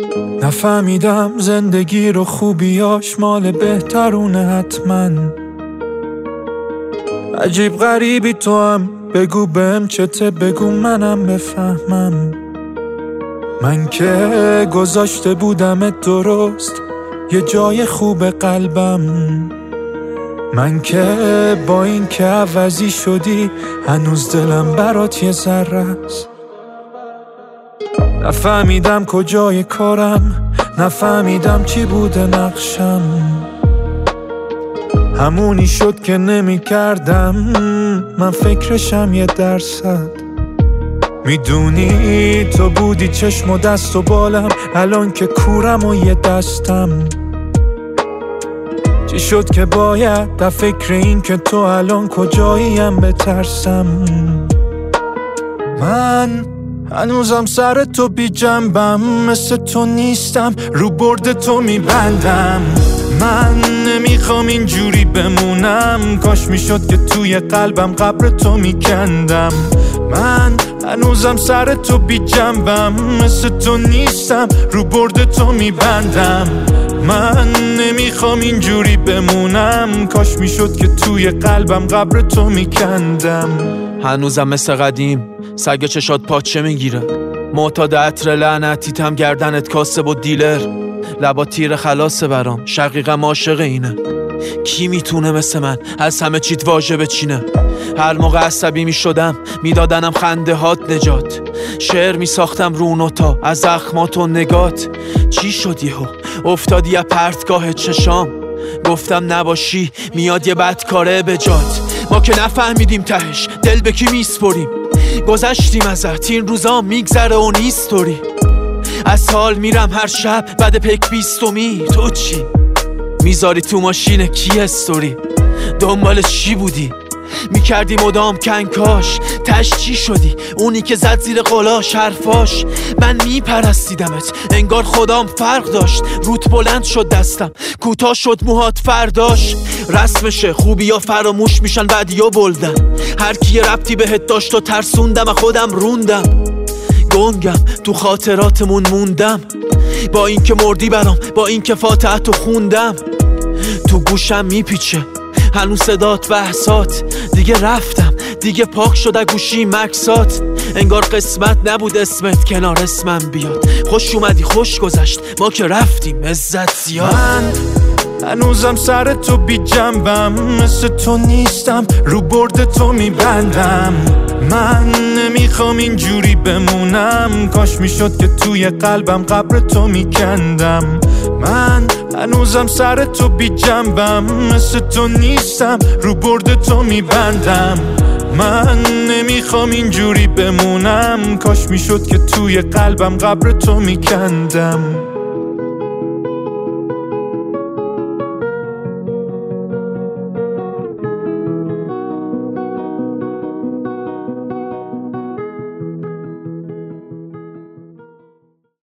نفهمیدم زندگی رو خوبیاش مال بهترونه حتما. عجیب غریبی تو هم، بگو بهم چته، بگو منم بفهمم. من که گذاشته بودمت درست یه جای خوب قلبم. من که با این که عوضی شدی هنوز دلم برات یه ذره است. نفهمیدم کجای کارم، نفهمیدم چی بوده نقشم. همونی شد که نمی کردم من فکرشم 1%. میدونی تو بودی چشم و دست و بالم، الان که کورم و یه دستم. چی شد که باید در فکر این که تو الان کجاییم بترسم. من هنوزم سر تو بی جنبم، مثل تو نیستم رو برد تو میبندم. من نمیخوام اینجوری بمونم، کاش میشد که توی قلبم قبر تو میکندم. من هنوزم سر تو بی جنبم، مثل تو نیستم رو برد تو میبندم. من نمیخوام اینجوری بمونم، کاش میشد که توی قلبم قبر تو میکندم. هنوزم مثل قدیم سگ چشات پاچه میگیره، معتاد عطر لعنتیتم گردنت کاسب و دیلر. لبا تیر خلاصه برام، شقیقم عاشق اینه. کی میتونه مثل من از همه چیت واژه بچینه؟ هر موقع عصبی میشدم میدادنم خنده هات نجات. شعر میساختم رو نوتا از زخمات و نگات. چی شد یهو افتادی از پرتگاه چشام؟ گفتم نباشی میاد یه بدکاره به جات. ما که نفهمیدیم تهش دل به کی میسپریم. گذشتیم ازت این روزا میگذره و نیستوری. از حال میرم هر شب بعد پک 20می. تو چی؟ میذاری تو ماشین کی استوری؟ دنبال چی بودی؟ میکردی مدام کنکاش، تش چی شدی؟ اونی که زد زیر قلاش حرفاش. من میپرستیدمت انگار خدام فرق داشت. روت بلند شد دستم، کوتاه شد موهات فرداش. رسمشه خوبی یا فراموش میشن بعدی یا بلدن. هر کی ربطی بهت داشت و ترسوندم و خودم روندم. گنگم تو خاطراتمون موندم، با این که مردی برام، با این که فاتحتو خوندم. تو گوشم میپیچه هنوز صدات بحثات. دیگه رفتم دیگه پاک شده گوشی مکسات. انگار قسمت نبود اسمت کنار اسمم بیاد. خوش اومدی خوش گذشت ما که رفتیم عزت زیاد. من هنوزم سر تو بی جنبم، مثل تو نیستم رو برد تو میبندم. من نمیخوام اینجوری بمونم، کاش میشد که توی قلبم قبر تو میکندم. من هنوزم سر تو بی جنبم، مثل تو نیستم رو برد تو میبندم. من نمیخوام اینجوری بمونم، کاش میشد که توی قلبم قبر تو میکندم.